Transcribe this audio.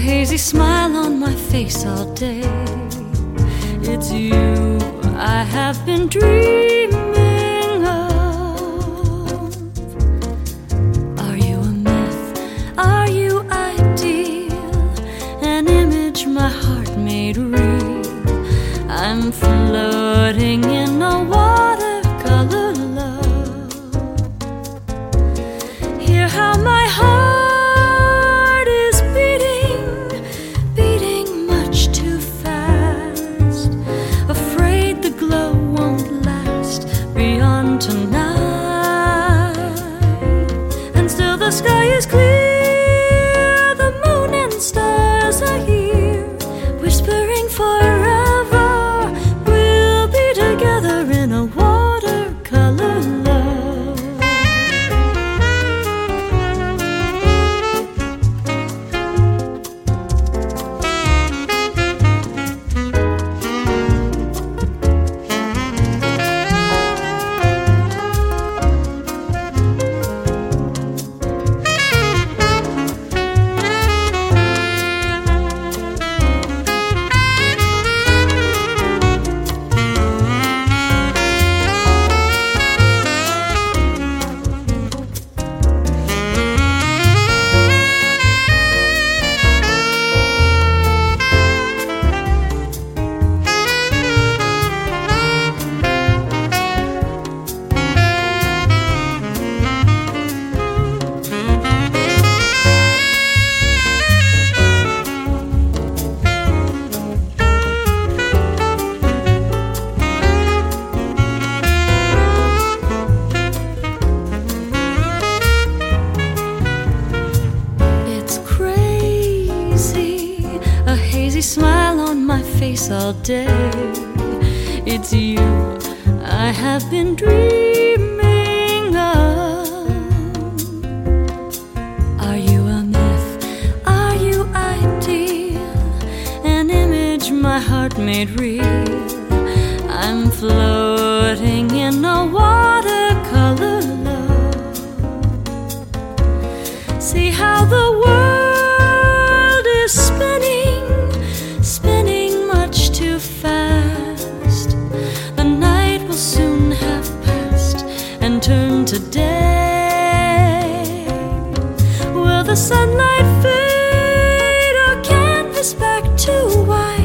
hazy smile on my face all day. It's you I have been dreaming of. Are you a myth? Are you ideal? An image my heart made real. I'm floating in a watercolor love. Hear how my heart is beating, beating much too fast. Afraid the glow won't last beyond tonight. And still the sky is clear, the moon and stars are here, whispering forever. We'll be together in a watercolor love. A hazy smile on my face all day. It's you I have been dreaming of. Are you a myth? Are you ideal? An image my heart made real. I'm floating in a watercolor love. See how the world is spinning, spinning much too fast. The night will soon have passed and turn to day. Will the sunlight fade or canvas back to white?